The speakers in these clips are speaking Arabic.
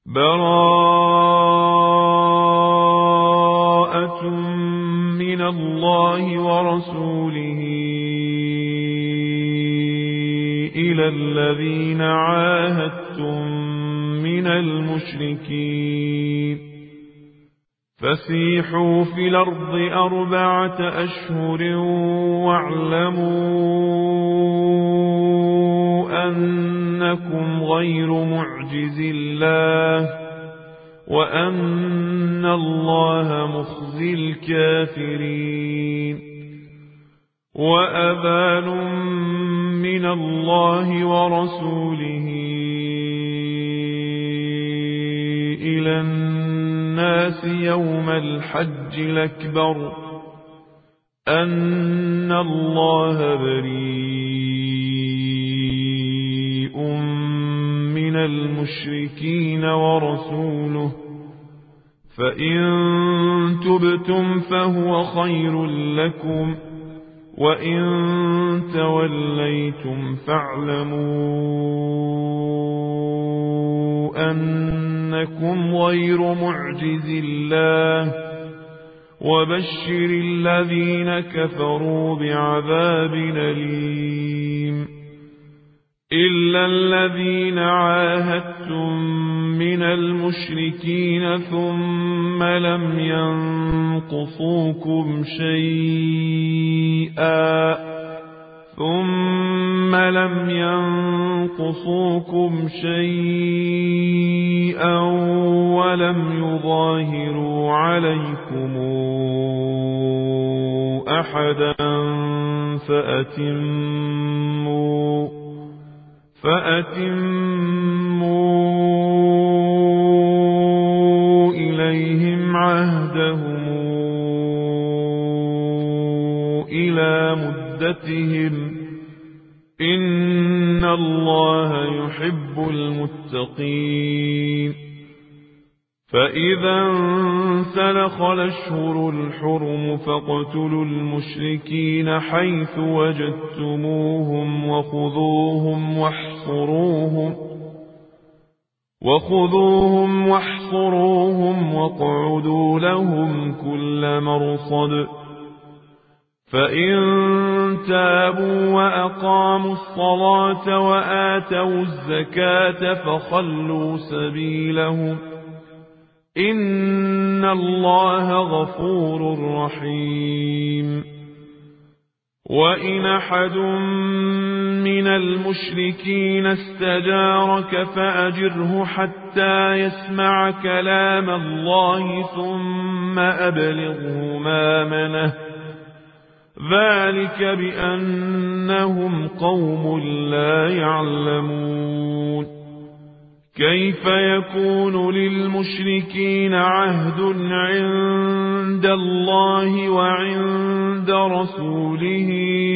براءة من الله ورسوله إلى الذين عاهدتم من المشركين فسيحوا في الأرض 4 أشهر واعلموا أنكم غير معجز الله وأن الله مخزي الكافرين وأذان من الله ورسوله إلى الناس يوم الحج الأكبر أن الله بريء من المشركين ورسوله فإن تبتم فهو خير لكم وإن توليتم فاعلموا أنكم غير معجز الله وبشر الذين كفروا بعذاب أليم إلا الذين عاهدتم من المشركين ثم لم ينقصوكم شيئا ولم يظاهروا عليكم أحدا فأتموا إليهم عهدهم إلى مدتهم إن الله يحب المتقين فإذا انسلخ الأشهر الحرم فاقتلوا المشركين حيث وجدتموهم وخذوهم واحصروهم واقعدوا لهم كل مرصد فإن تابوا وأقاموا الصلاة وآتوا الزكاة فخلوا سبيلهم إن الله غفور رحيم وإن أحد من المشركين استجارك فأجره حتى يسمع كلام الله ثم أبلغه مأمنه ذلك بأنهم قوم لا يعلمون كيف يكون للمشركين عهد عند الله وعند رسوله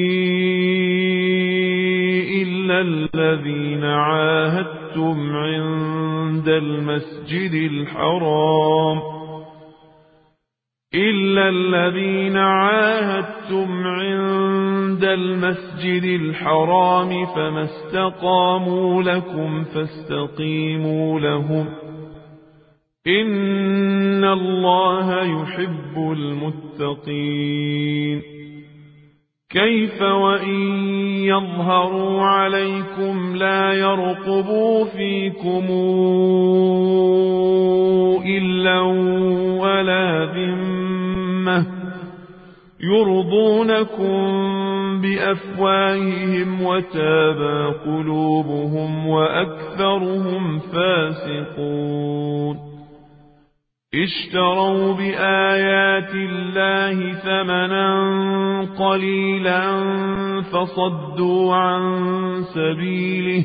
إلا الذين عاهدتم عند المسجد الحرام فما استقاموا لكم فاستقيموا لهم إن الله يحب المتقين كيف وإن يظهروا عليكم لا يرقبوا فيكم إلا ولا ذمة يرضونكم بأفواههم وتابى قلوبهم وأكثرهم فاسقون اشتروا بآيات الله ثمنا قليلا فصدوا عن سبيله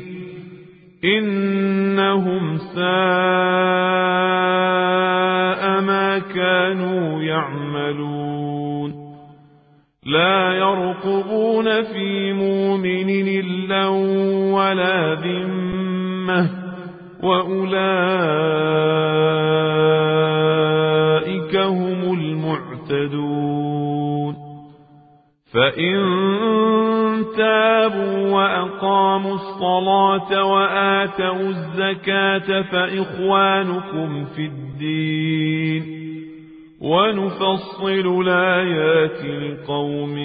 إنهم ساء ما كانوا يعملون لا يرقبون في مؤمن إلا ولا ذمة وأولئك هم المعتدون فإن تابوا وأقاموا الصلاة وآتوا الزكاة فإخوانكم في الدين ونفصل الآيات لقوم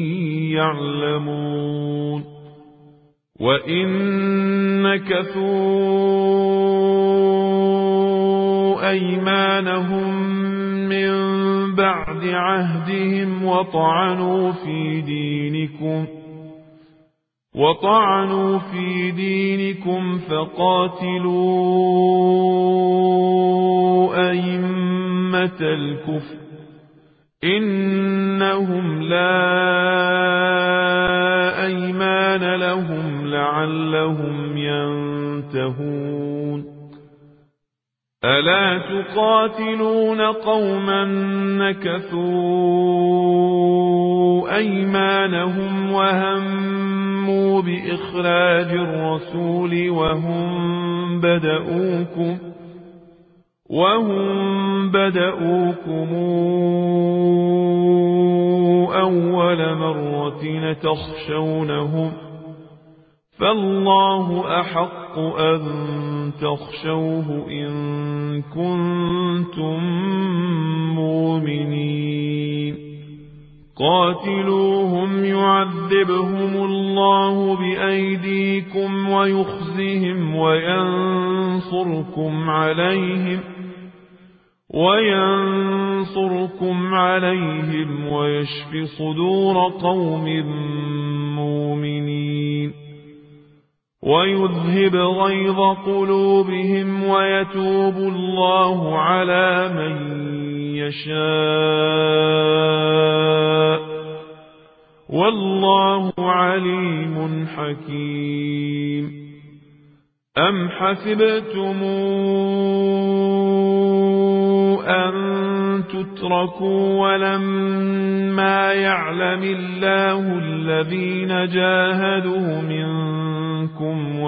يعلمون وإن نكثوا أيمانهم من بعد عهدهم وطعنوا في دينكم فقاتلوا أئمة الكفر إنهم لا أيمان لهم لعلهم ينتهون ألا تقاتلون قوما نكثوا أيمانهم وهموا بإخراج الرسول وهم بدؤوكم أول مرة تخشونهم فالله أحق أن تخشوه إن كنتم مؤمنين قاتلوهم يعذبهم الله بأيديكم ويخزهم وينصركم عليهم ويشف صدور قوم مؤمنين ويذهب غيظ قلوبهم ويتوب الله على من يشاء والله عليم حكيم أم حسبتم أن تتركوا ولما يعلم الله الذين جاهدوا منكم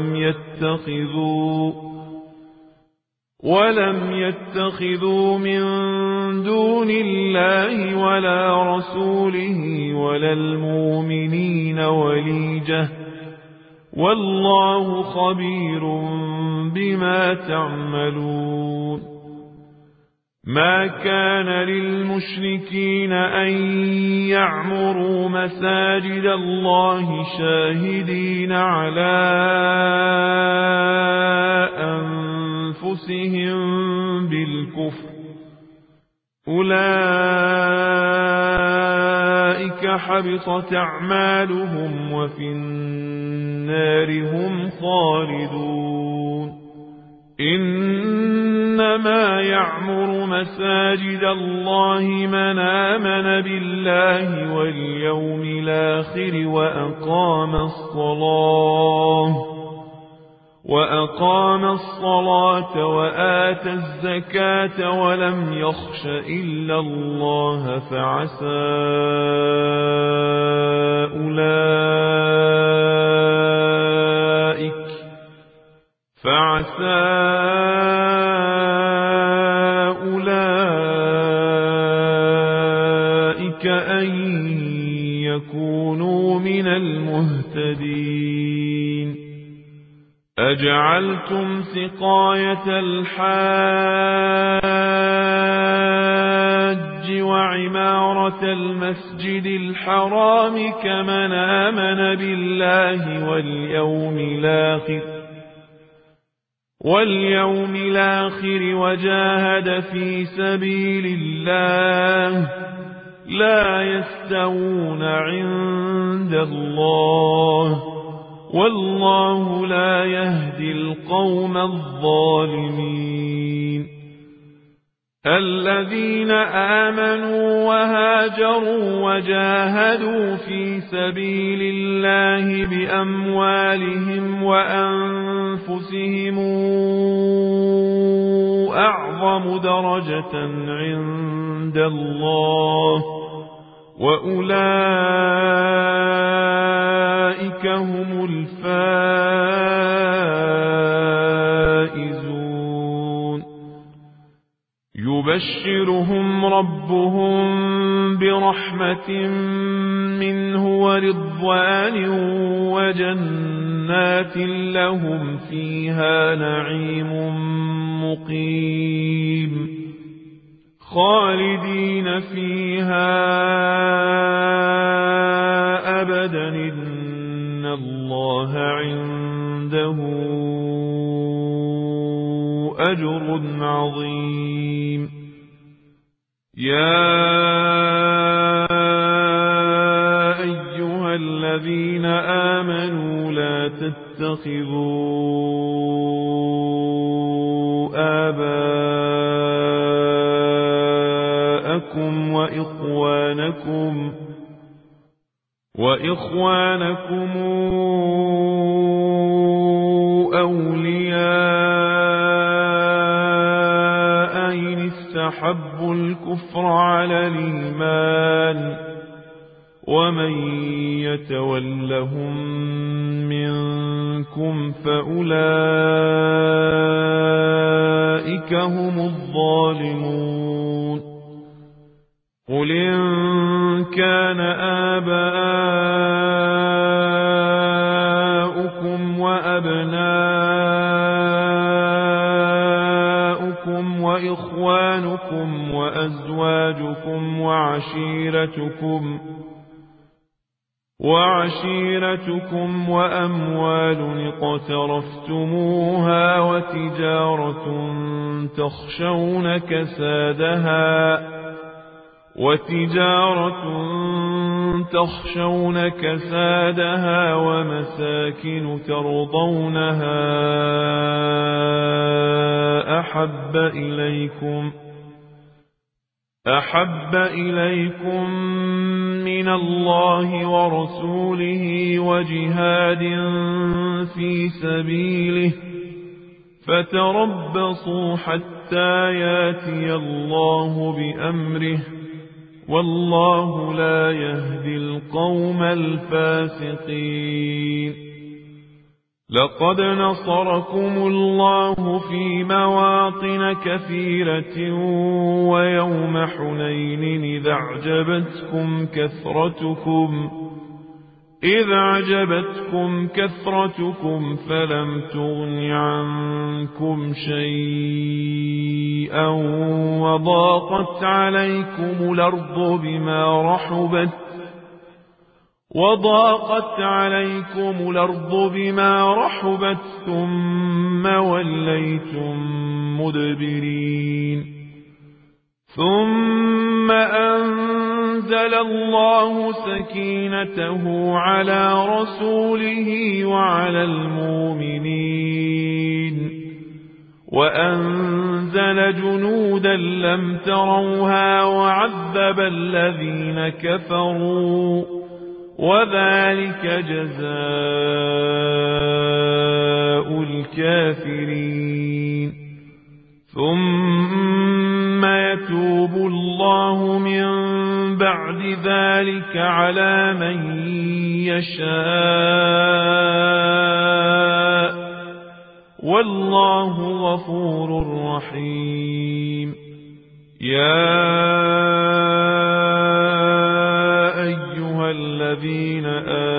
ولم يتخذوا من دون الله ولا رسوله ولا المؤمنين وليجة والله خبير بما تعملون ما كان للمشركين أن يعمروا مساجد الله شاهدين على أنفسهم بالكفر أولئك حبطت أعمالهم وفي النار هم خالدون إنما يعمر مساجد الله من آمن بالله واليوم الآخر وأقام الصلاة وآتى الزكاة ولم يخش إلا الله فعسى أولئك أن يكونوا من المهتدين أجعلتم سقاية الحاج وعمارة المسجد الحرام كمن آمن بالله واليوم الآخر وجاهد في سبيل الله لا يستوون عند الله والله لا يهدي القوم الظالمين الذين آمنوا وهاجروا وجاهدوا في سبيل الله بأموالهم وأنفسهم أعظم درجة عند الله وأولئك هم الفائزون يبشرهم ربهم برحمة منه ورضوان وجنات لهم فيها نعيم مقيم خالدين فيها أبدا إن الله عنده أجر عظيم يا أيها الذين آمنوا لا تتخذوا آباءكم وإخوانكم أولياء إن استحبوا الكفر على الإيمان ومن يتولهم منكم فأولئك هم الظالمون قل إن كان آباؤكم وأبناؤكم وإخوانكم وأزواجكم وعشيرتكم وأموال اقترفتموها وتجارة تخشون كسادها ومساكن ترضونها أحب إليكم من الله ورسوله وجهاد في سبيله فتربصوا حتى ياتي الله بأمره والله لا يهدي القوم الفاسقين لقد نصركم الله في مواطن كثيرة ويوم حنين إذ أعجبتكم كثرتكم فلم تغن عنكم شيئا وضاقت عليكم الأرض بما رحبت ثم وليتم مدبرين ثم أنزل الله سكينته على رسوله وعلى المؤمنين وأنزل جنودا لم تروها وعذب الذين كفروا وذلك جزاء الكافرين ثم يتوب الله من بعد ذلك على من يشاء والله غفور رحيم يا أيها الذين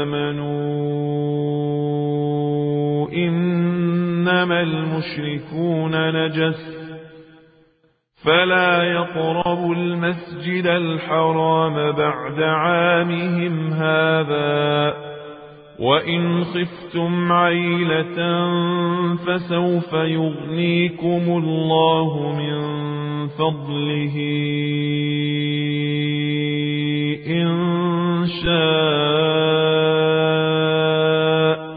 آمنوا إنما المشركون نجس فلا يقربوا المسجد الحرام بعد عامهم هذا وإن خفتم عيلة فسوف يغنيكم الله من فضله إن شاء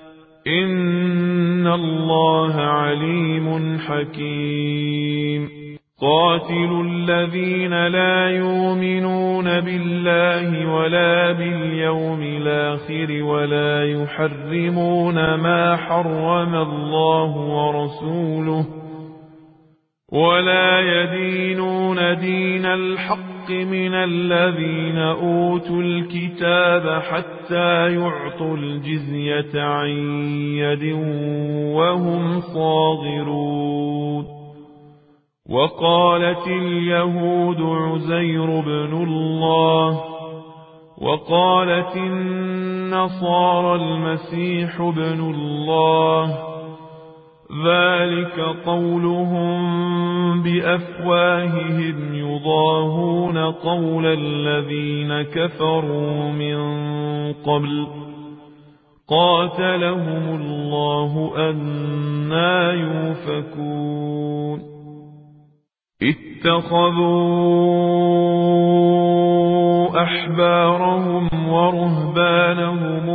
إن الله عليم حكيم قاتلوا الذين لا يؤمنون بالله ولا باليوم الآخر ولا يحرمون ما حرم الله ورسوله ولا يدينون دين الحق من الذين أوتوا الكتاب حتى يعطوا الجزية عن يد وهم صاغرون وقالت اليهود عزير بن الله وقالت النصارى المسيح بن الله ذلك قولهم بأفواههم يضاهون قول الذين كفروا من قبل قاتلهم الله أنى يؤفكون اتخذوا أحبارهم ورهبانهم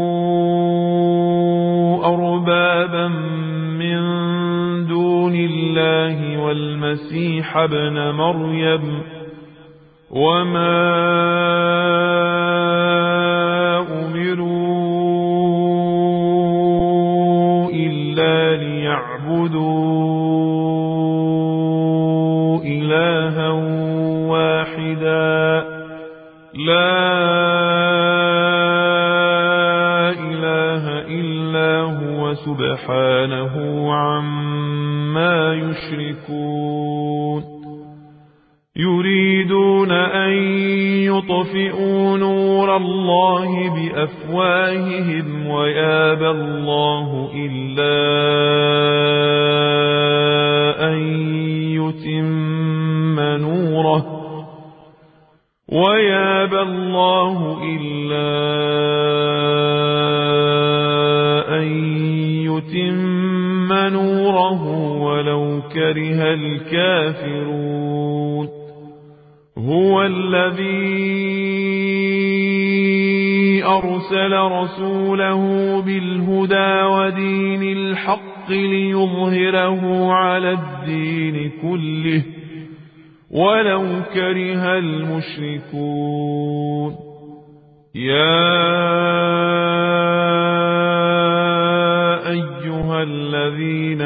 أربابا من دون الله والمسيح ابن مريم وما أمروا إلا ليعبدوا إلها واحدا لا إله إلا هو سبحانه عما يشركون يريدون أن يطفئوا نور الله بأفواههم ويابى الله إلا أن يتم نوره ويابى الله إلا أن يتم نوره ولو كره الكافرون هو الذي أرسل رسوله بالهدى ودين الحق ليظهره على الدين كله ولو كره المشركون يا أيها الذين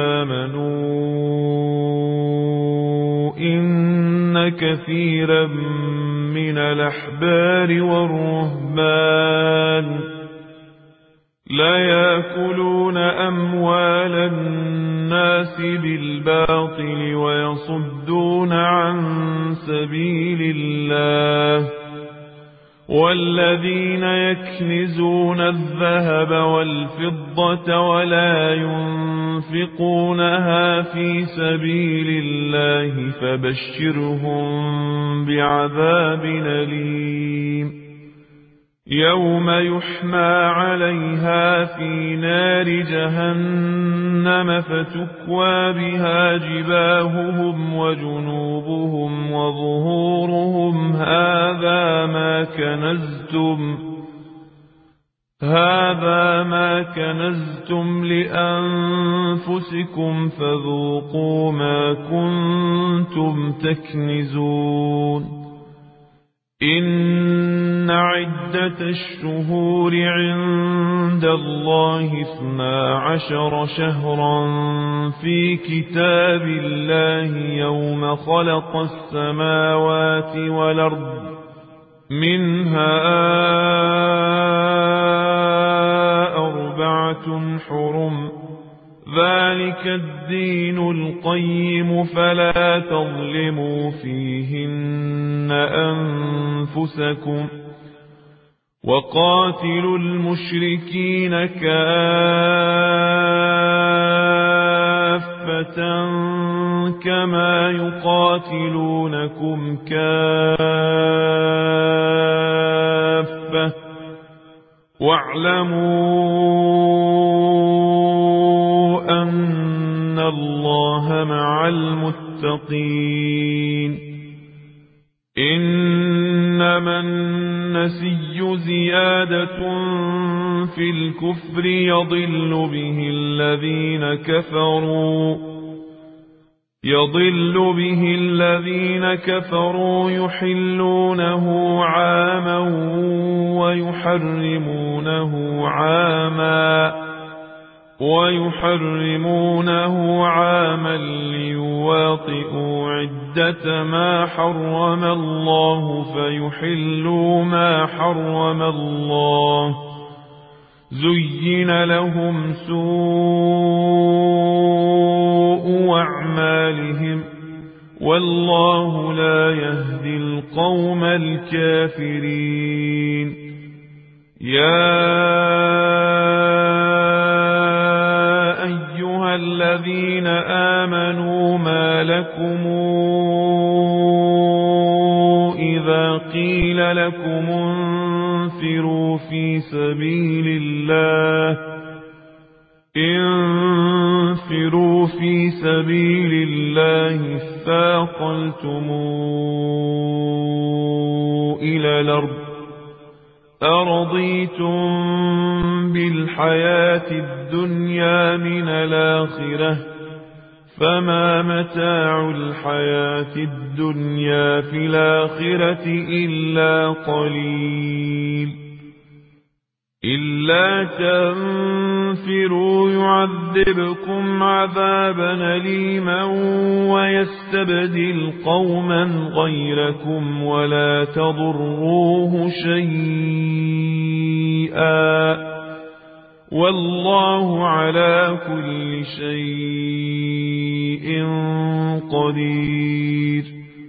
آمنوا إن كثيرا من الأحبار والرهبان لا يأكلون أموال الناس بالباطل ويصدون عن سبيل الله والذين يكنزون الذهب والفضة ولا ينفقونها في سبيل الله فبشرهم بعذاب أليم يوم يحمى عليها في نار جهنم فتكوى بها جباههم وجنوبهم وظهورهم هذا ما كنزتم لأنفسكم فذوقوا ما كنتم تكنزون إن عدة الشهور عند الله 12 شهرا في كتاب الله يوم خلق السماوات والأرض منها 4 حرم ذلك الدين القيم فلا تظلموا فيهن أنفسكم وقاتلوا المشركين كافة كما يقاتلونكم كافة واعلموا أن الله مع المتقين إنما النسي زيادة في الكفر يضل به الذين كفروا يحلونه عاما ويحرمونه عاما ليواطئوا عدة ما حرم الله فيحلوا ما حرم الله زين لهم سوء أعمالهم والله لا يهدي القوم الكافرين يا أيها الذين آمنوا ما لكم إذا قيل لكم انفروا في سبيل الله اثاقلتم إلى الأرض أرضيتم بالحياة الدنيا من الآخرة فما متاع الحياة الدنيا في الآخرة إلا قليل إلا تنفروا يعذبكم عذابا أليما ويستبدل قوما غيركم ولا تضروه شيئا والله على كل شيء قدير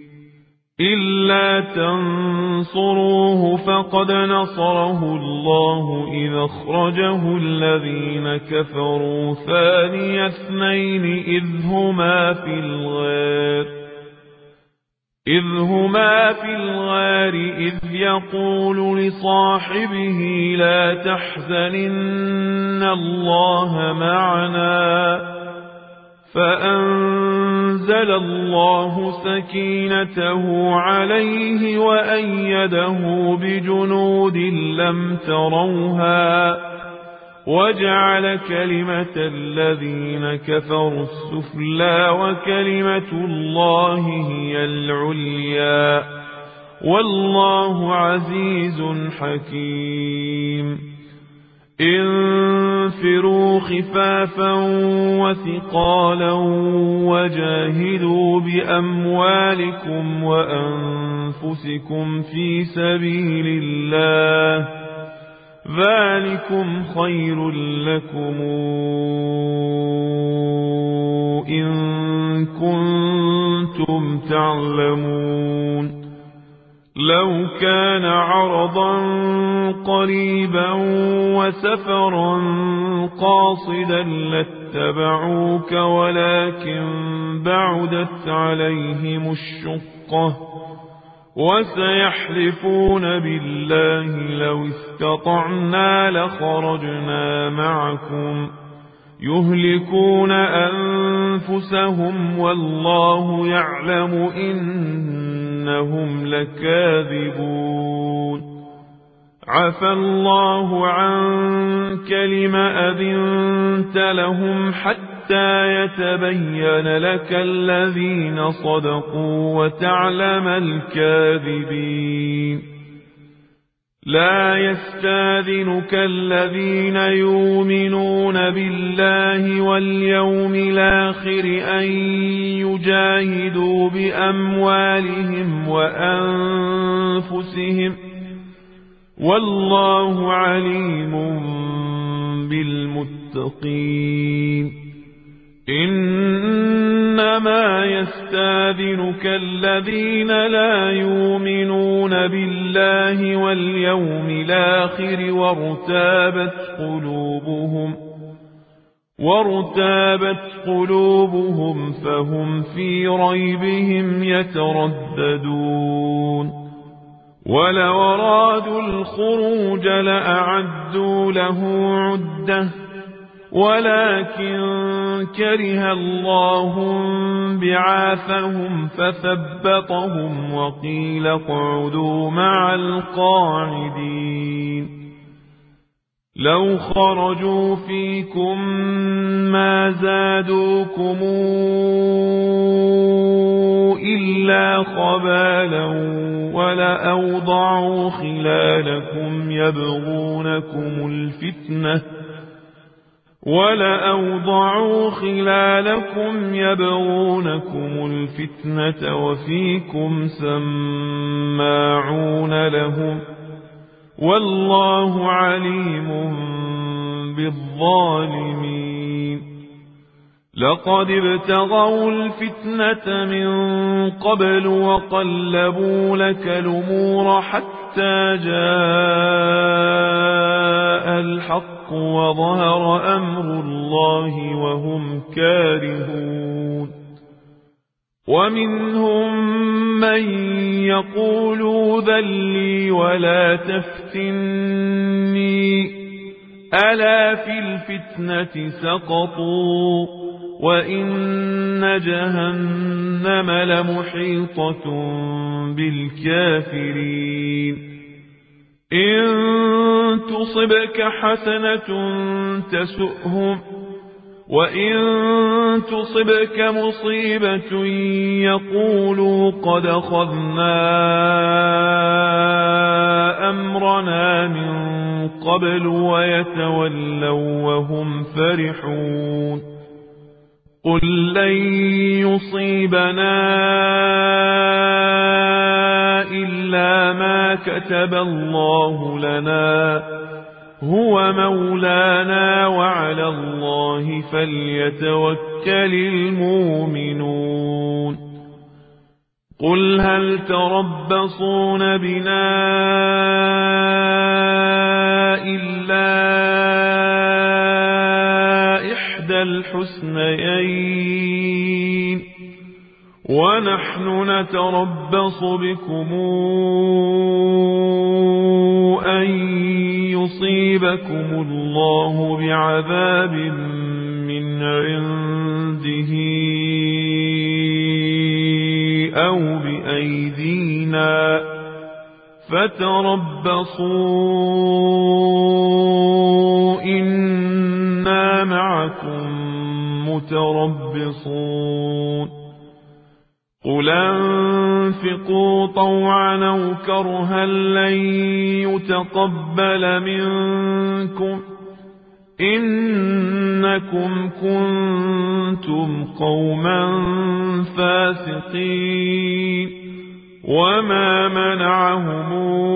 إلا تنصروه فقد نصره الله إذ أخرجه الذين كفروا ثاني اثنين إذ هما في الغار إذ يقول لصاحبه لا تحزن إن الله معنا فأنزل الله سكينته عليه وأيده بجنود لم تروها وجعل كلمة الذين كفروا السفلى وكلمة الله هي العليا والله عزيز حكيم انفروا خفافا وثقالا وجاهدوا بأموالكم وأنفسكم في سبيل الله ذلكم خير لكم إن كنتم تعلمون لو كان عرضا قريبا وسفرا قاصدا لاتبعوك ولكن بعدت عليهم الشقة وسيحلفون بالله لو استطعنا لخرجنا معكم يهلكون أنفسهم والله يعلم إنهم لكاذبون عفى الله عنك لم أذنت لهم حتى يتبين لك الذين صدقوا وتعلم الكاذبين لا يستاذنك الذين يؤمنون بالله واليوم الآخر أن يجاهدوا بأموالهم وأنفسهم والله عليم بالمتقين إنما يستاذنك الذين لا يؤمنون بالله واليوم الآخر وارتابت قلوبهم فهم في ريبهم يترددون ولو أرادوا الخروج لأعدوا له عدة ولكن كره الله بعاثهم فثبطهم وقيل اقعدوا مع القاعدين لو خرجوا فيكم ما زادوكم إلا خبالا ولأوضعوا خلالكم يبغونكم الفتنة وفيكم سماعون لهم والله عليم بالظالمين لقد ابتغوا الفتنة من قبل وقلبوا لك الأمور حتى جاء الحق وظهر أمر الله وهم كارهون ومنهم من يقول ذلي ولا تفتني ألا في الفتنة سقطوا وإن جهنم لمحيطة بالكافرين إن تصبك حسنة تسؤهم وإن تصبك مصيبة يقولوا قد أخذنا أمرنا من قبل ويتولوا وهم فرحون قل لن يصيبنا إلا ما كتب الله لنا هو مولانا وعلى الله فليتوكل المؤمنون قل هل تربصون بنا إلا إحدى الحسنيين ونحن نتربص بكم أن يصيبكم الله بعذاب من عنده أو بأيدينا فتربصوا إنا معكم متربصون قل أنفقوا طوعا أو كرها لن يتقبل منكم إنكم كنتم قوما فاسقين وما منعهم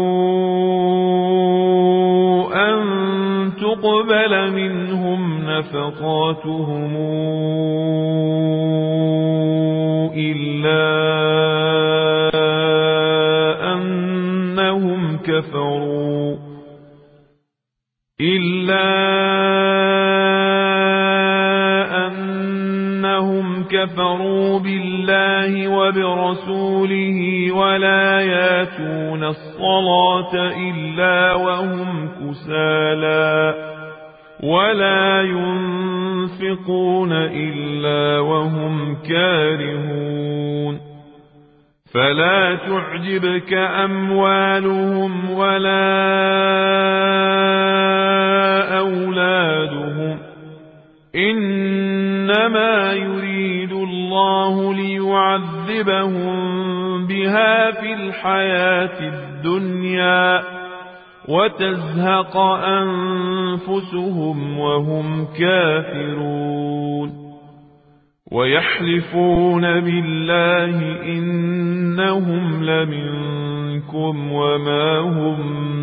أن تقبل منهم نفقاتهم إلا أنهم كفروا بالله وبرسوله ولا ياتون الصلاة إلا وهم كسالى ولا ينفقون إلا وهم كارهون فلا تعجبك أموالهم ولا أولادهم إنما يريد الله ليعذبهم بها في الحياة الدنيا وتزهق أنفسهم وهم كافرون ويحلفون بالله إنهم لمنكم وما هم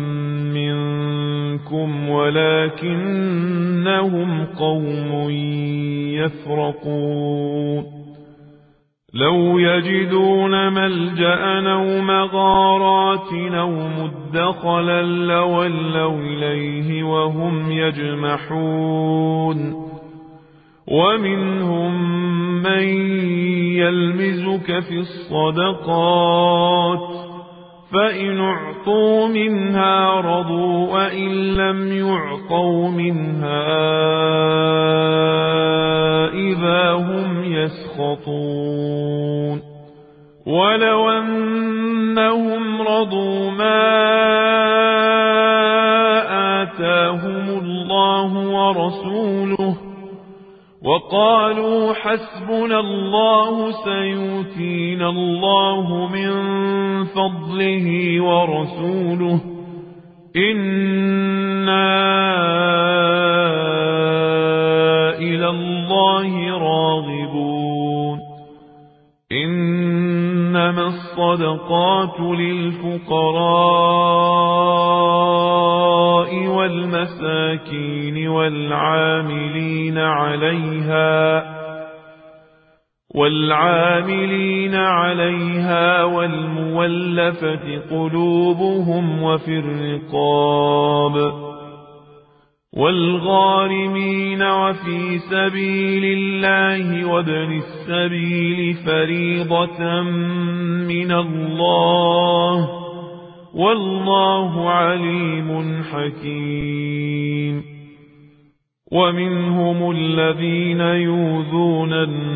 منكم ولكنهم قوم يفرقون لو يجدون ملجأ أو مغارات أو مدخلا لولوا إليه وهم يجمحون ومنهم من يلمزك في الصدقات فإن أعطوا منها رضوا وإن لم يعطوا منها إذا هم يسخطون ولو أنهم رضوا ما آتاهم الله ورسوله وقالوا حسبنا الله سيؤتينا الله من فضله ورسوله إنا إلى الله راغبون إنما الصدقات للفقراء والمساكين والعاملين عليها والعاملين عليها والمولفة قلوبهم وفي الرقاب والغارمين وفي سبيل الله وابن السبيل فريضة من الله والله عليم حكيم. ومنهم الذين يؤذون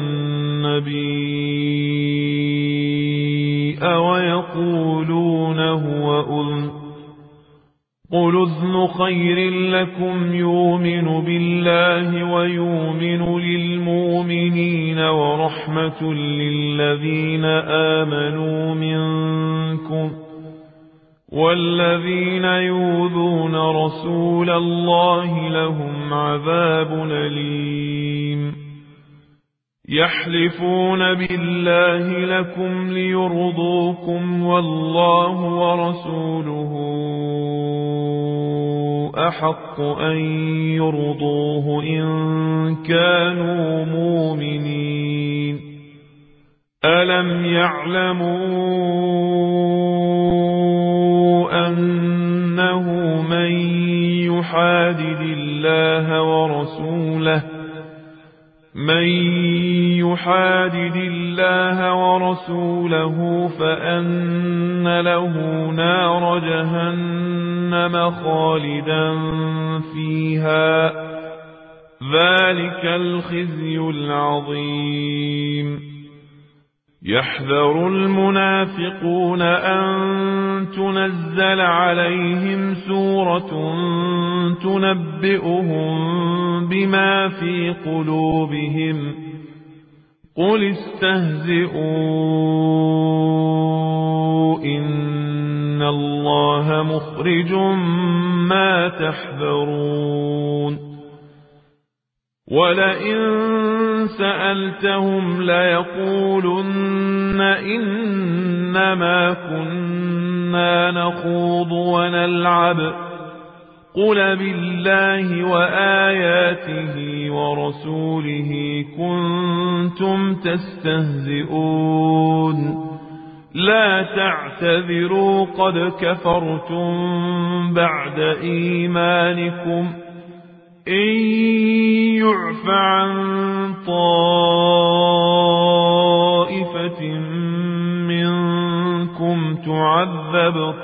النبي ويقولون هو أذن قل أذن خير لكم يؤمن بالله ويؤمن للمؤمنين ورحمة للذين آمنوا منكم والذين يؤذون رسول الله لهم عذاب أليم. يحلفون بالله لكم ليرضوكم والله ورسوله أحق أن يرضوه إن كانوا مؤمنين. ألم يعلموا أنه من يحادد الله ورسوله فأن له نار جهنم خالدا فيها ذلك الخزي العظيم. يحذر المنافقون أن تنزل عليهم سورة تنبئهم بما في قلوبهم قل استهزئوا إن الله مخرج ما تحذرون. ولئن سألتهم ليقولن إنما كنا نخوض ونلعب قل بالله وآياته ورسوله كنتم تستهزئون لا تعتذروا قد كفرتم بعد إيمانكم إن يعف عن طائفة منكم تعذب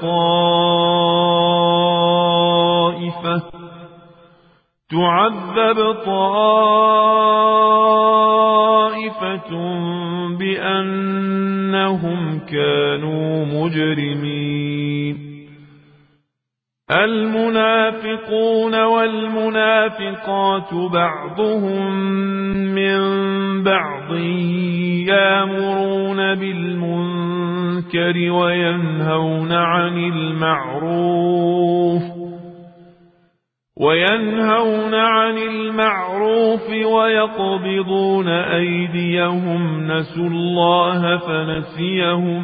طائفة بأنهم كانوا مجرمين. المنافقون والمنافقات بعضهم من بعض يأمرون بالمنكر وينهون عن المعروف ويقبضون أيديهم نسوا الله فنسيهم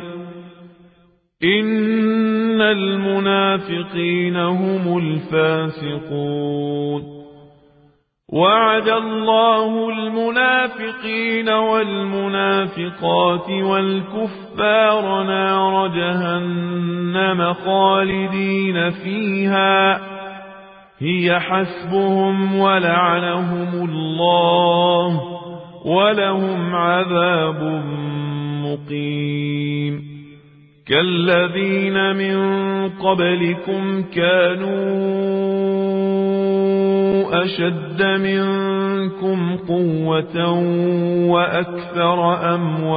إن المنافقين هم الفاسقون. وعد الله المنافقين والمنافقات والكفار نار جهنم خالدين فيها هي حسبهم ولعنهم الله ولهم عذاب مقيم. كالذين من قبلكم كانوا أشد منكم قوة وأكثر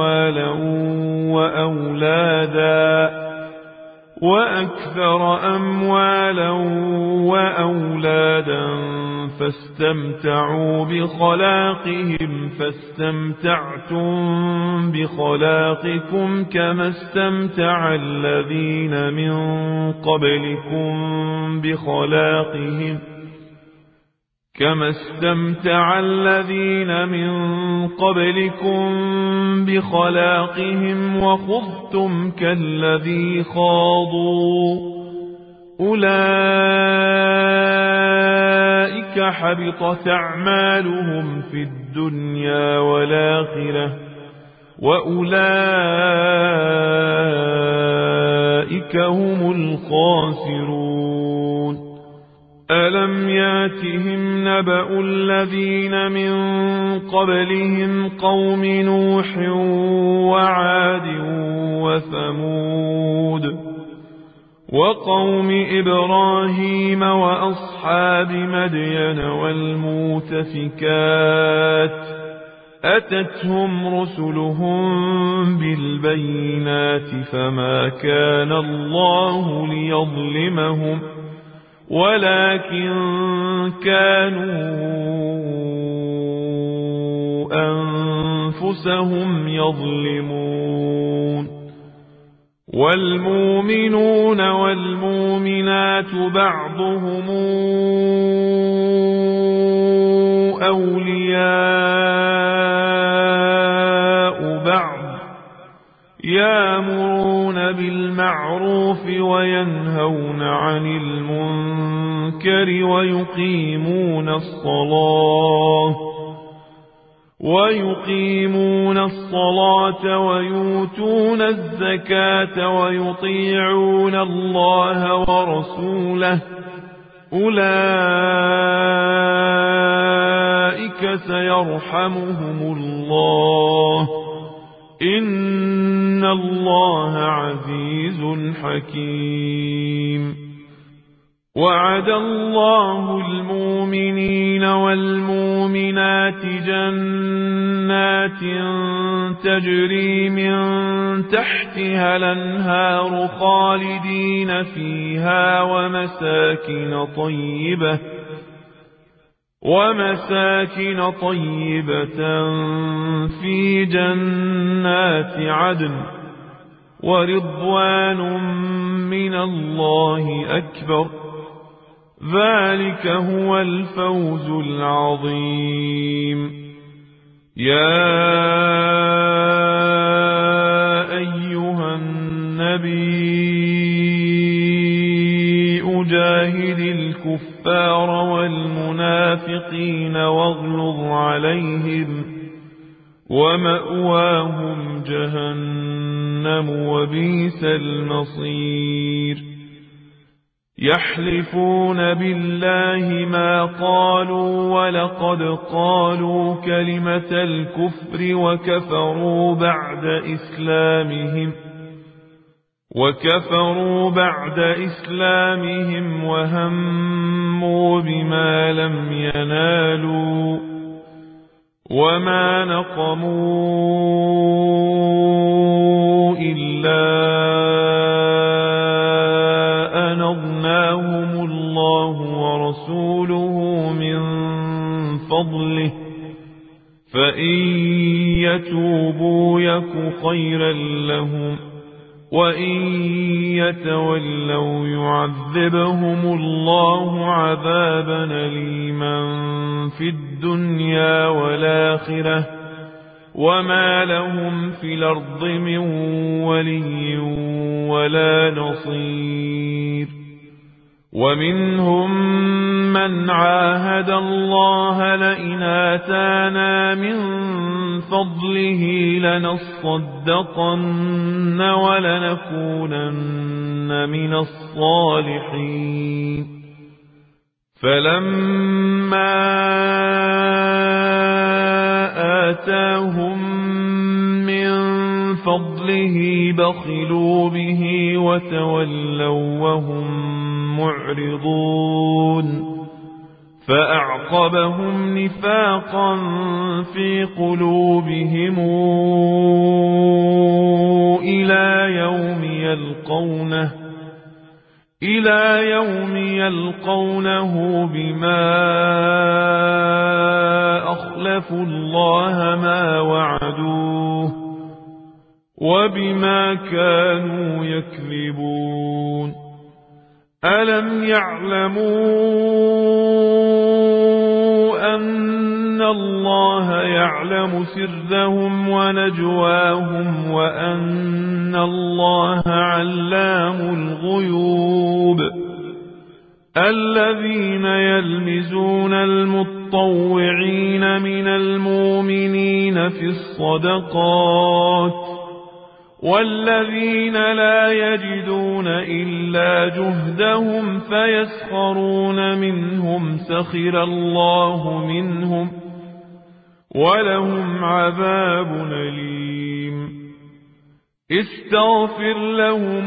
أموالا وأولادا فاستمتعوا بخلاقهم فاستمتعتم بخلاقكم كما استمتع الذين من قبلكم بخلاقهم وخضتم كالذي خاضوا أولئك حبطت أعمالهم في الدنيا والآخرة وأولئك هم الخاسرون. ألم ياتهم نبأ الذين من قبلهم قوم نوح وعاد وثمود وقوم إبراهيم وأصحاب مدين والمؤتفكات أتتهم رسلهم بالبينات فما كان الله ليظلمهم ولكن كانوا أنفسهم يظلمون. والمؤمنون والمؤمنات بعضهم أولياء بعض يأمرون بالمعروف وينهون عن المنكر ويقيمون الصلاة ويؤتون الزكاة ويطيعون الله ورسوله أولئك سيرحمهم الله إن الله عزيز حكيم. وعد الله المؤمنين والمؤمنات جنات تجري من تحتها الأنهار خالدين فيها ومساكن طيبة في جنات عدن ورضوان من الله أكبر ذلك هو الفوز العظيم. يا أيها النبي جاهد الكفار والمنافقين واغلظ عليهم ومأواهم جهنم وبئس المصير. يحلفون بالله ما قالوا ولقد قالوا كلمة الكفر وكفروا بعد إسلامهم وهموا بما لم ينالوا وما نقموا إلا أن أغناهم الله ورسوله من فضله فإن يتوبوا يك خيرا لهم وإن يتولوا يعذبهم الله عذابا أليما في الدنيا والآخرة وما لهم في الأرض من ولي ولا نصير. ومنهم من عاهد الله لئن آتانا من فضله لنصدقن ولنكونن من الصالحين. فلما آتاهم من فضله بخلوا به وتولوا وهم معرضون فأعقبهم نفاقا في قلوبهم إلى يوم يلقونه بما أخلفوا الله ما وعدوه وبما كانوا يكذبون. ألم يعلموا أن الله يعلم سرهم ونجواهم وأن الله علام الغيوب. الذين يلمزون المطوعين من المؤمنين في الصدقات والذين لا يجدون إلا جهدهم فيسخرون منهم سخر الله منهم ولهم عذاب أليم استغفر لهم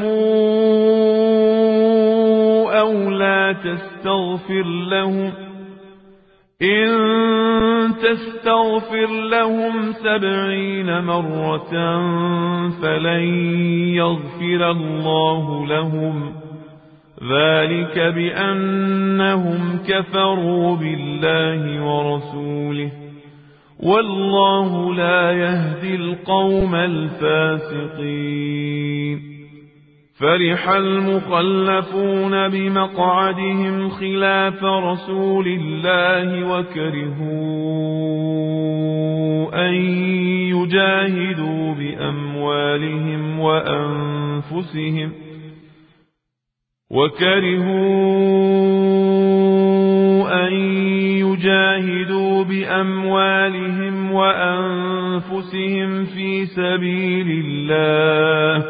أو لا تستغفر لهم إن تستغفر لهم 70 مرة فلن يغفر الله لهم ذلك بأنهم كفروا بالله ورسوله والله لا يهدي القوم الفاسقين فرح المخلفون بمقعدهم خلاف رسول الله وكرهوا أن يجاهدوا بأموالهم وأنفسهم في سبيل الله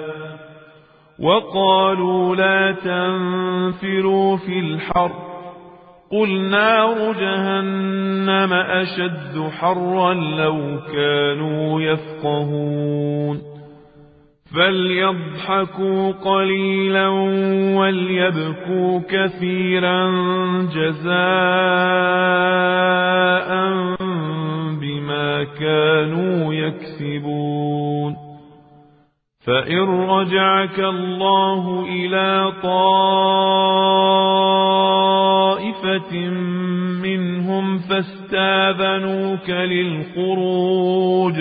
وقالوا لا تنفروا في الحر قل نار جهنم أشد حرا لو كانوا يفقهون فليضحكوا قليلا وليبكوا كثيرا جزاء بما كانوا يكسبون فإن رجعك الله إلى طائفة منهم فاستاذنوك للخروج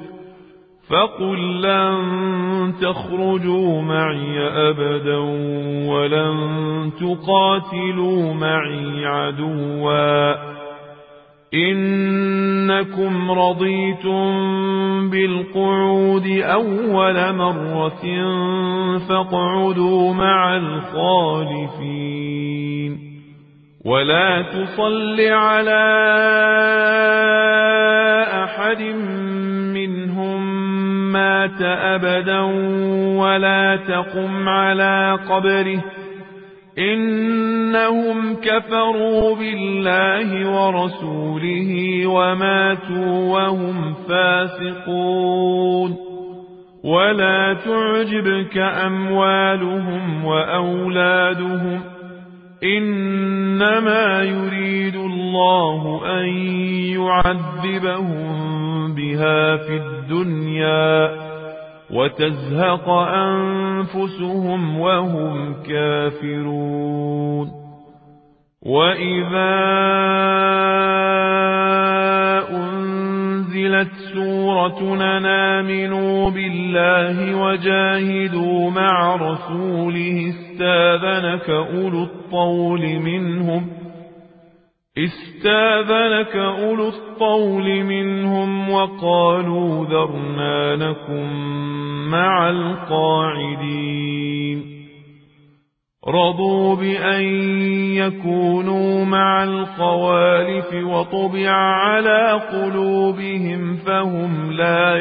فقل لن تخرجوا معي أبدا ولن تقاتلوا معي عدوا إنكم رضيتم بالقعود أول مرة فاقعدوا مع الخالفين ولا تصل على أحد منهم مات أبدا ولا تقم على قبره إنهم كفروا بالله ورسوله وماتوا وهم فاسقون ولا تعجبك أموالهم وأولادهم إنما يريد الله أن يعذبهم بها في الدنيا وتزهق أنفسهم وهم كافرون وإذا أنزلت سورة أن آمنوا بالله وجاهدوا مع رسوله استاذنك أولو الطول منهم وقالوا ذرنا نكن مع القاعدين رضوا بأن يكونوا مع الخوالف وطبع على قلوبهم فهم لا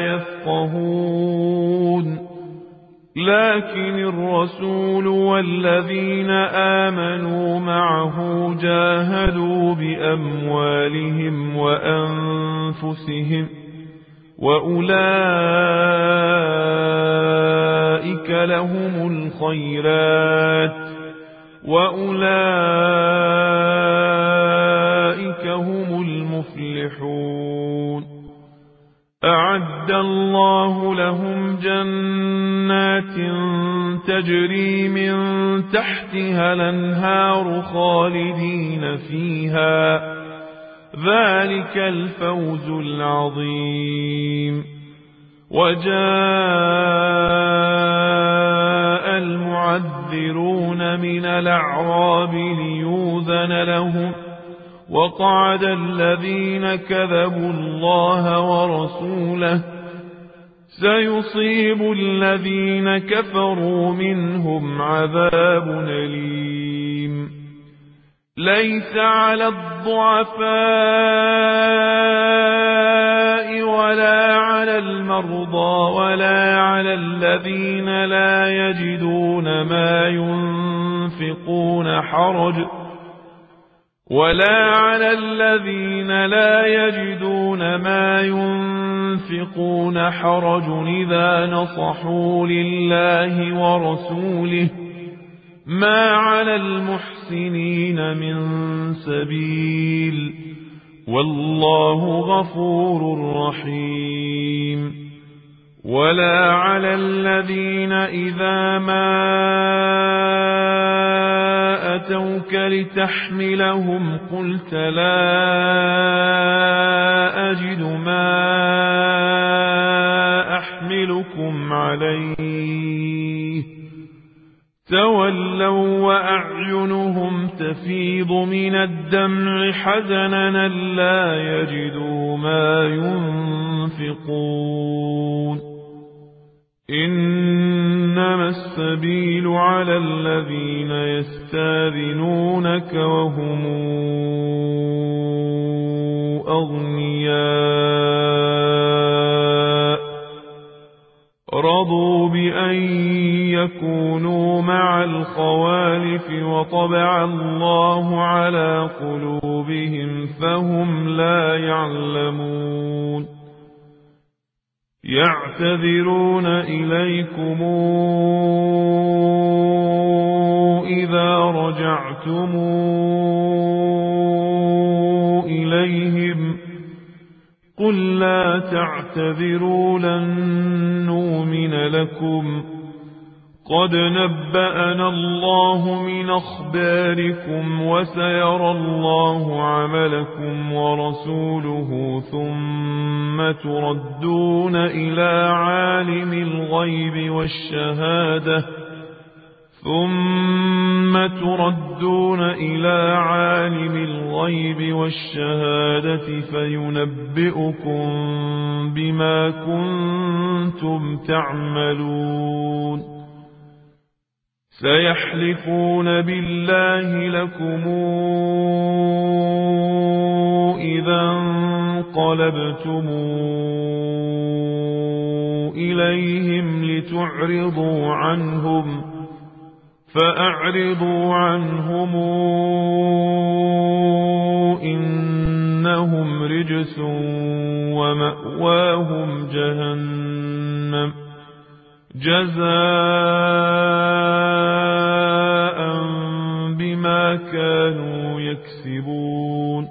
يفقهون لكن الرسول والذين آمنوا معه جاهدوا بأموالهم وأنفسهم وأولئك لهم الخيرات وأولئك هم المفلحون أعد الله لهم جنات تجري من تحتها الأنهار خالدين فيها ذلك الفوز العظيم وجاء المعذرون من الأعراب ليؤذن لهم وقعد الذين كذبوا الله ورسوله سيصيب الذين كفروا منهم عذاب أليم ليس على الضعفاء ولا على المرضى ولا على الذين لا يجدون ما ينفقون حرج إذا نصحوا لله ورسوله ما على المحسنين من سبيل والله غفور رحيم. ولا على الذين إذا ما أتوك لتحملهم قلت لا أجد ما أحملكم عليه تولوا وأعينهم تفيض من الدمع حزنا لا يجدوا ما ينفقون. إنما السبيل على الذين يستاذنونك وهم أغنياء رضوا بأن يكونوا مع الخوالف وطبع الله على قلوبهم فهم لا يعلمون. يعتذرون إليكم إذا رجعتم إليهم قل لا تعتذروا لن نؤمن لكم قد نبأنا الله من أخباركم وسيرى الله عملكم ورسوله ثم تردون إلى عالم الغيب والشهادة فينبئكم بما كنتم تعملون. سيحلفون بالله لكم إذا انقلبتم إليهم لتعرضوا عنهم فأعرضوا عنهم إنهم رجس ومأواهم جهنم جزاء بما كانوا يكسبون.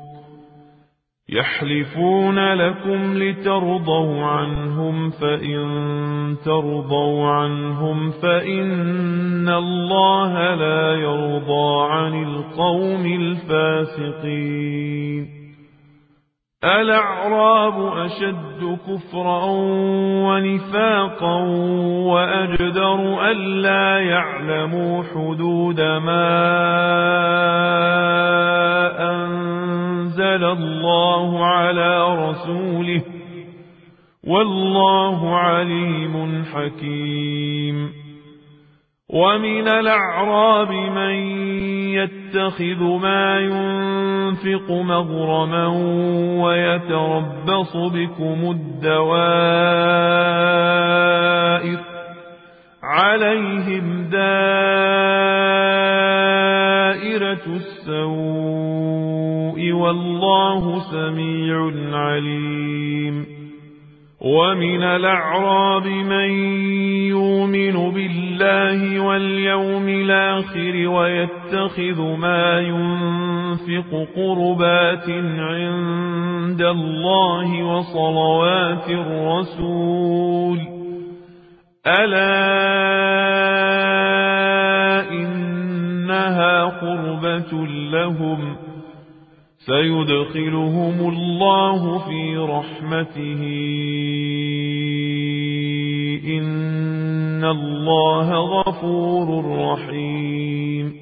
يحلفون لكم لترضوا عنهم فإن ترضوا عنهم فإن الله لا يرضى عن القوم الفاسقين. الأعراب أشد كفرا ونفاقا وأجدر ألا يعلموا حدود ما أنزل الله على رسوله والله عليم حكيم. ومن الأعراب من يتخذ ما ينفق مغرما ويتربص بكم الدوائر عليهم دائرة السوء والله سميع عليم. ومن الأعراب من يؤمن بالله واليوم الآخر ويتخذ ما ينفق قربات عند الله وصلوات الرسول ألا إنها قربة لهم سيدخلهم الله في رحمته إن الله غفور رحيم.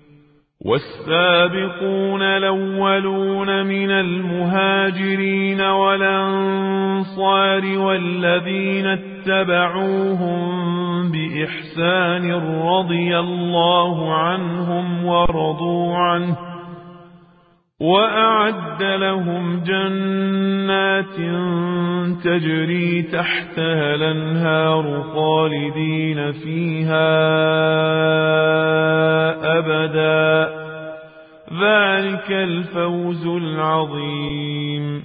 والسابقون الأولون من المهاجرين والأنصار والذين اتبعوهم بإحسان رضي الله عنهم ورضوا عنه وأعد لهم جنات تجري تحتها الأنهار خالدين فيها أبدا، ذلك الفوز العظيم.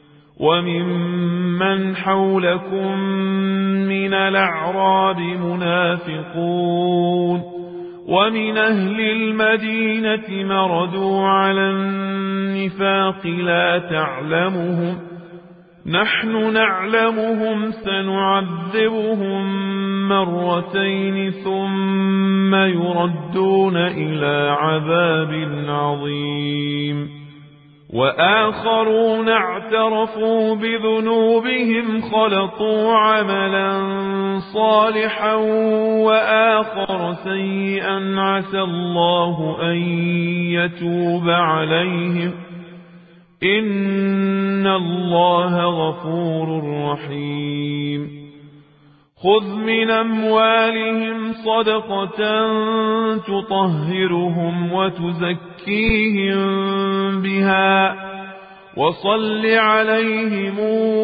وممن حولكم من الأعراب منافقون ومن أهل المدينة مردوا على النفاق لا تعلمهم، نحن نعلمهم سنعذبهم مرتين ثم يردون إلى عذاب عظيم. وآخرون اعترفوا بذنوبهم خلطوا عملا صالحا وآخر سيئا عسى الله أن يتوب عليهم، إن الله غفور رحيم. خذ من أموالهم صدقة تطهرهم وتزكيهم بها وصل عليهم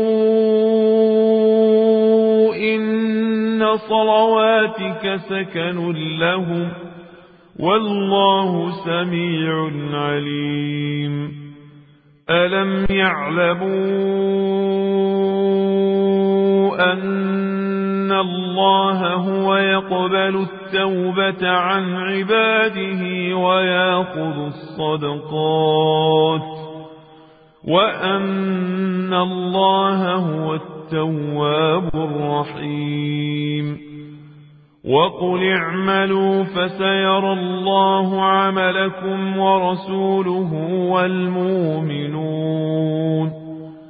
إن صلواتك سكن لهم والله سميع عليم. ألم يعلموا أن الله هو يقبل التوبة عن عباده ويأخذ الصدقات وأن الله هو التواب الرحيم. وقل اعملوا فسيرى الله عملكم ورسوله والمؤمنون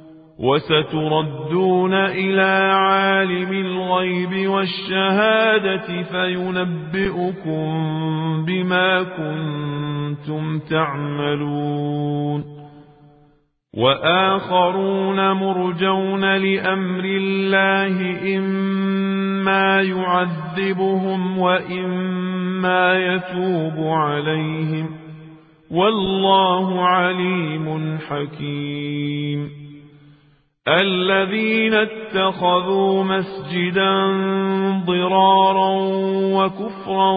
وستردون إلى عالم الغيب والشهادة فينبئكم بما كنتم تعملون. وآخرون مرجون لأمر الله إما يعذبهم وإما يتوب عليهم والله عليم حكيم. الذين اتخذوا مسجدا ضرارا وكفرا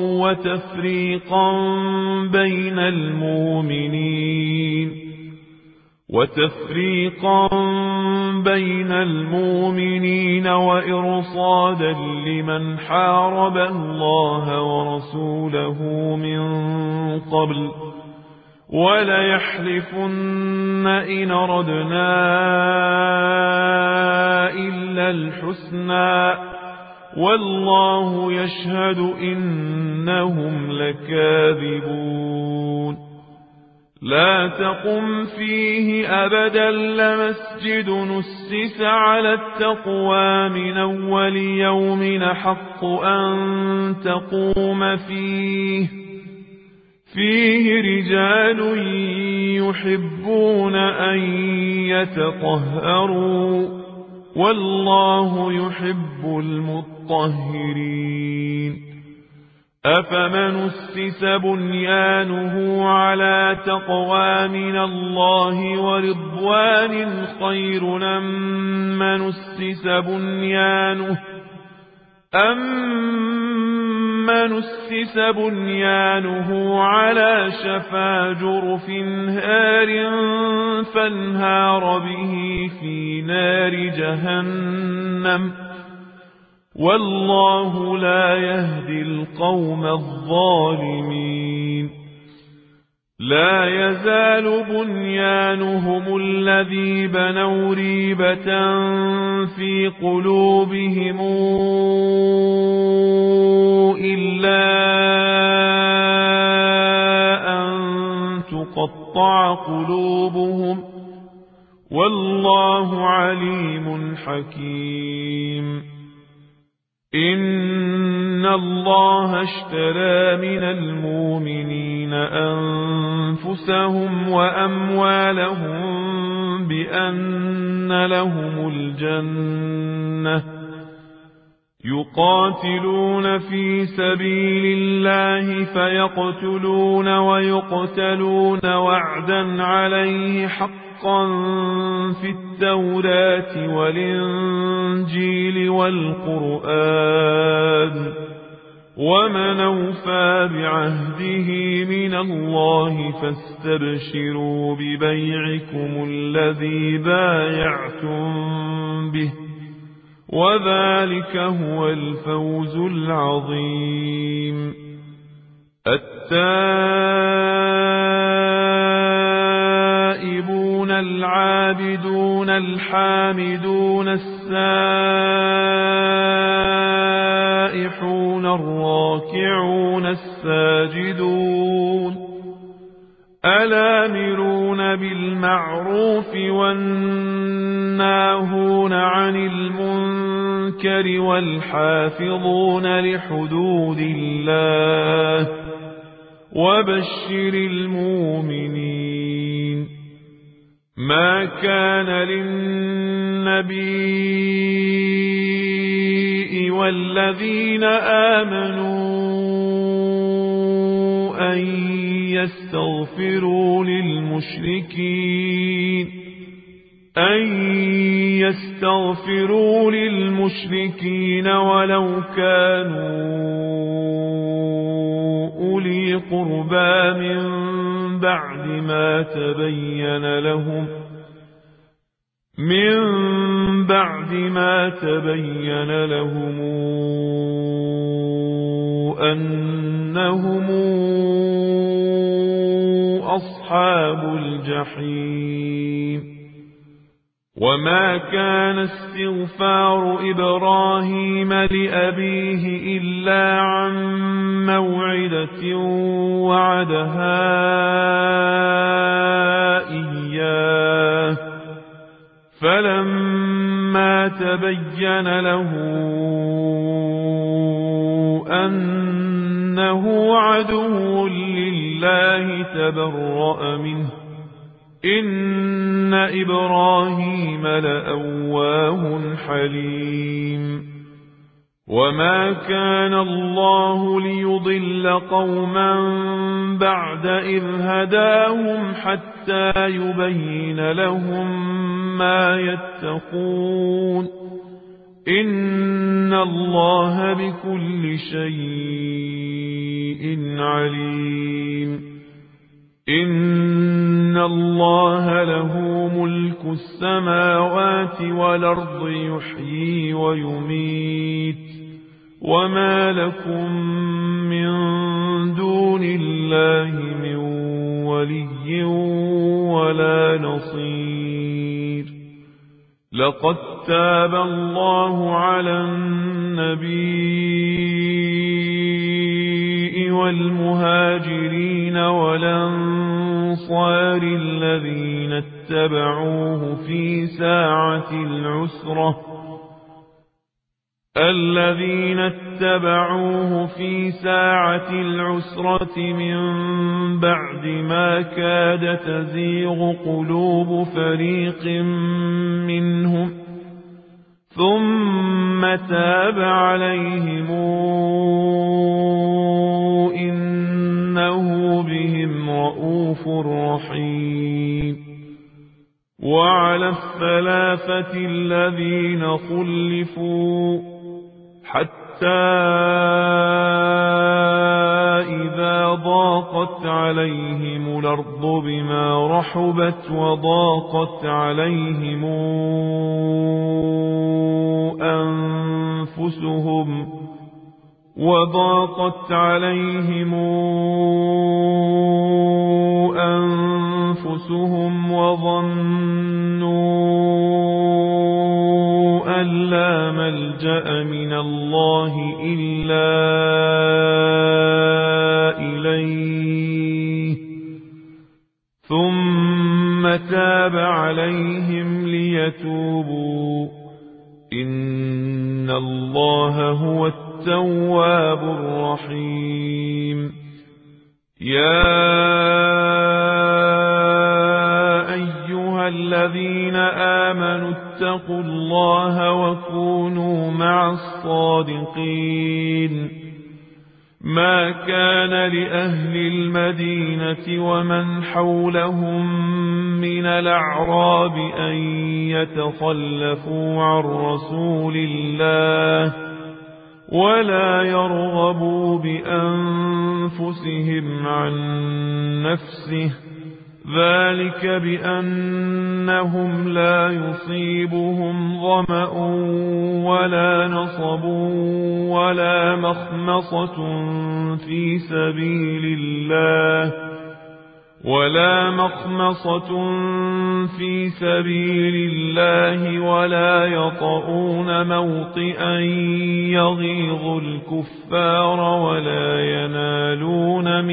وتفريقا بين المؤمنين وإرصادا لمن حارب الله ورسوله من قبل وليحلفن إن أردنا إلا الحسنى والله يشهد إنهم لكاذبون. لا تقم فيه أبدا لمسجد نسس على التقوى من أول يوم حق أن تقوم فيه رجال يحبون أن يتطهروا والله يحب المطهرين. أفمن أسس بنيانه على تقوى من الله ورضوان خير أمن أسس بنيانه على شفا جرف هار فانهار به في نار جهنم والله لا يهدي القوم الظالمين. لا يزال بنيانهم الذي بنوا ريبة في قلوبهم إلا أن تقطع قلوبهم والله عليم حكيم. إن الله اشترى من المؤمنين أنفسهم وأموالهم بأن لهم الجنة يقاتلون في سبيل الله فيقتلون ويقتلون وعدا عليه حقا في التوراة والإنجيل والقرآن ومن أوفى بعهده من الله فاستبشروا ببيعكم الذي بايعتم به وذلك هو الفوز العظيم. التائبون العابدون الحامدون السائحون الراكعون الساجدون الآمرون بالمعروف والناهون عن المنكر والحافظون لحدود الله وبشر المؤمنين. ما كان للنبي والذين آمنوا أن يستغفروا للمشركين ولو كانوا أولي قربى من بعد ما تبين لهم أنهم أصحاب الجحيم. وما كان استغفار إبراهيم لأبيه إلا عن موعدة وعدها إياه فلما تبين له أنه عدو لله تبرأ منه إن إبراهيم لأواه حليم. وما كان الله ليضل قوما بعد إذ هداهم حتى يبين لهم ما يتقون إن الله بكل شيء عليم. إن الله له ملك السماوات والأرض يحيي ويميت وما لكم من دون الله من ولي ولا نصير. لقد تاب الله على النبي والمهاجرين والأنصار الذين اتبعوه في ساعة العسرة من بعد ما كاد تزيغ قلوب فريق منهم ثم تاب عليهم إنه بهم رءوف رحيم. وعلى الثلاثة الذين خلفوا حتى إذا ضاقت عليهم الأرض بما رحبت وضاقت عليهم أنفسهم وظنوا أن لا ملجأ من الله إلا إليه ثم تاب عليهم ليتوبوا إن الله هو التواب الرحيم. يا أيها الذين آمنوا اتقوا الله وكونوا مع الصادقين ما كان لأهل المدينة ومن حولهم من الأعراب أن يتخلفوا عن رسول الله ولا يرغبوا بأنفسهم عن نفسه ذلك بأنهم لا يصيبهم ظمأ ولا نصب ولا مخمصة في سبيل الله ولا يطؤون موطئا يغيظ الكفار ولا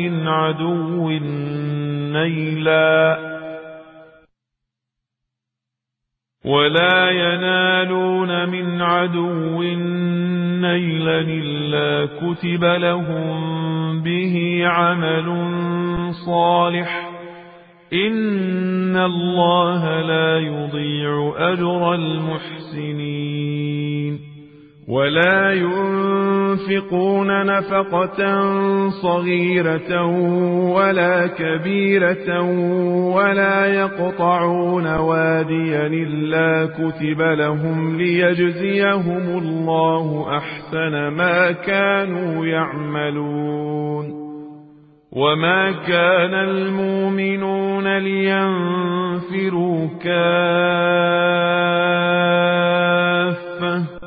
ينالون من عدو نيلا إلا كتب لهم به عمل صالح إن الله لا يضيع أجر المحسنين ولا ينفقون نفقة صغيرة ولا كبيرة ولا يقطعون واديا إلا كتب لهم ليجزيهم الله أحسن ما كانوا يعملون وما كان المؤمنون لينفروا كافة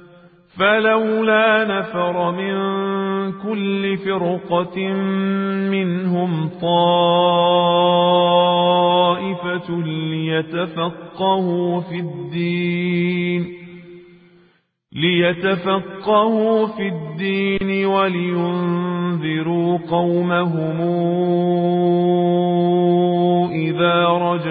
فلولا نفر من كل فرقة منهم طائفة ليتفقهوا في الدين ولينذروا قومهم إذا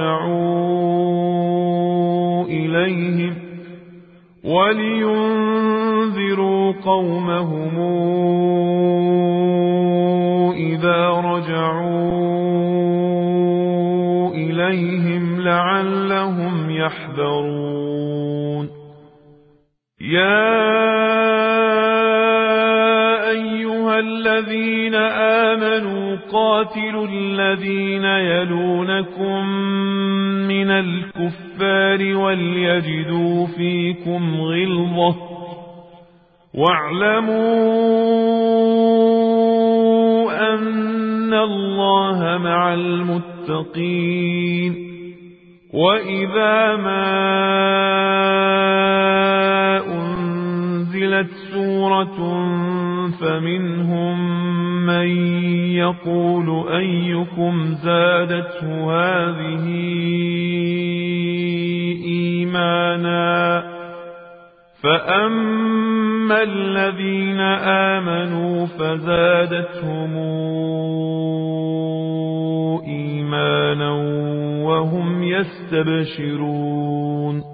رجعوا إليهم لعلهم يحذرون يا أيها الذين آمنوا قاتلوا الذين يلونكم من الكفار وليجدوا فيكم غلظة واعلموا أن الله مع المتقين وإذا ما أنزلت سورة فمنهم من يقول أيكم زادته هذه إيمانا فأما الذين آمنوا فزادتهم إيمانا وهم يستبشرون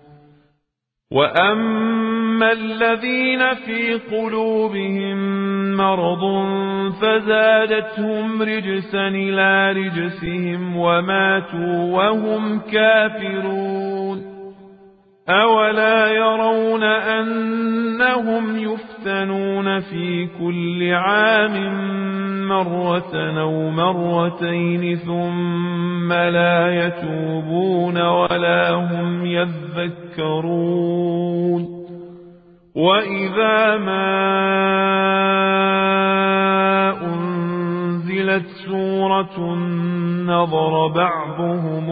وأما الذين في قلوبهم مرض فزادتهم رجسا إلى رجسهم وماتوا وهم كافرون أولا يرون أنهم يفتنون في كل عام مرة أو مرتين ثم لا يتوبون ولا هم يذكرون وإذا ما أنزلت سورة نظر بعضهم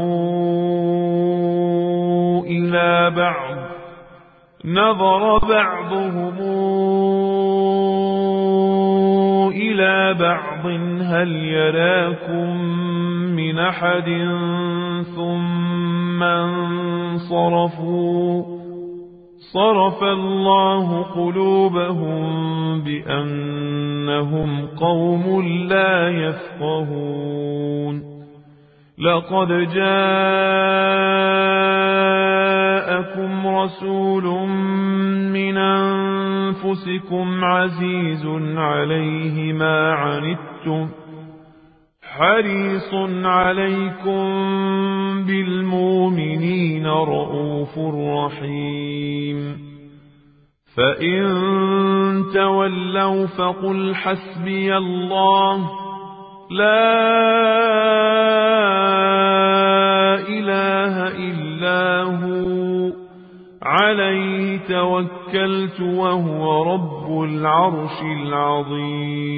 إلى بعض هل يراكم من أحد ثم انصرفوا صرف الله قلوبهم بأنهم قوم لا يفقهون لقد جاءكم رسول من أنفسكم عزيز عليه ما عنتم حريص عليكم بالمؤمنين رءوف رحيم فإن تولوا فقل حسبي الله لا إله إلا هو عليه توكلت وهو رب العرش العظيم